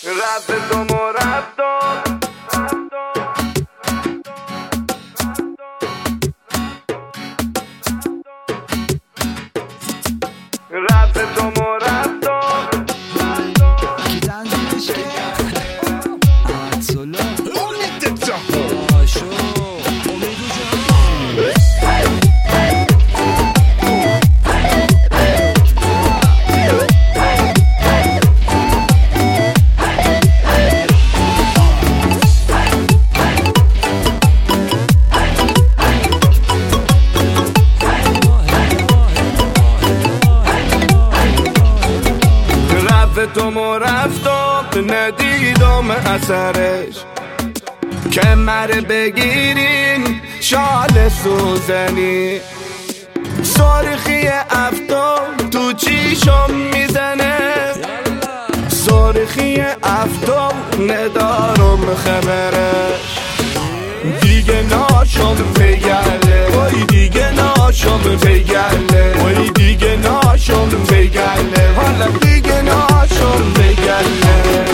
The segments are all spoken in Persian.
رفت و مرفتم رفت و مرفتم کی تنظیمش کرد؟ عطلا تو مرفتم ندیدم اثرش که مره بگیرین شال سوزنی سرخی افتاب تو چیشم میزنه سرخی افتاب ندارم خبرش دیگه ناشم پیگله وای دیگه ناشم پیگله وای دیگه ناشم پیگله حالا دیگه ناشم پیگله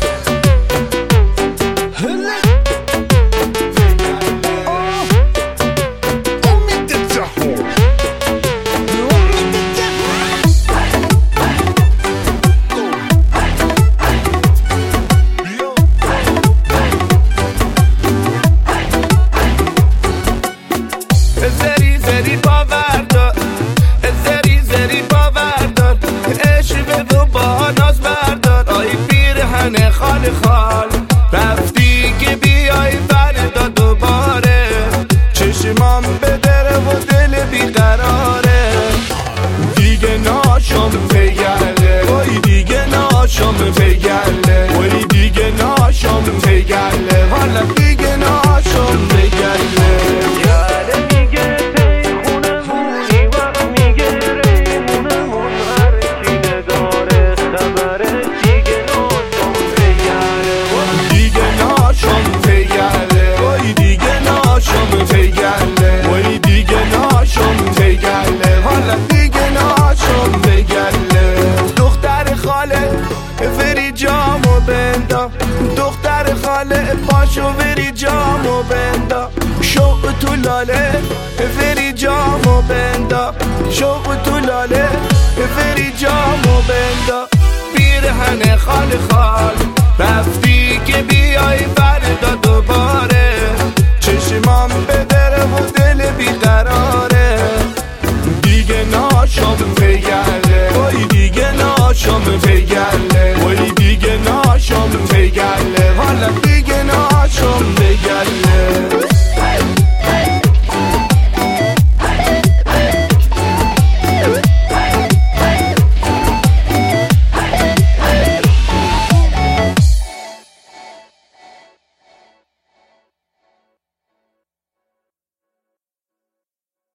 زری زری باوردار زری زری باوردار عشق تو با ناز بردار آی پیرهن خال خال رفتی که بیای فردا دوباره چشمام به دره و دل بیقراره دیگه ناشم پیگله وای دیگه ناشم پیگله وای دیگه ناشم پیگله حالا دیگه ناشم پیگله دختر خاله پاشو بری جامو بندا شوق تو لاله بری جامو بندا شوق تو لاله بری جامو بندا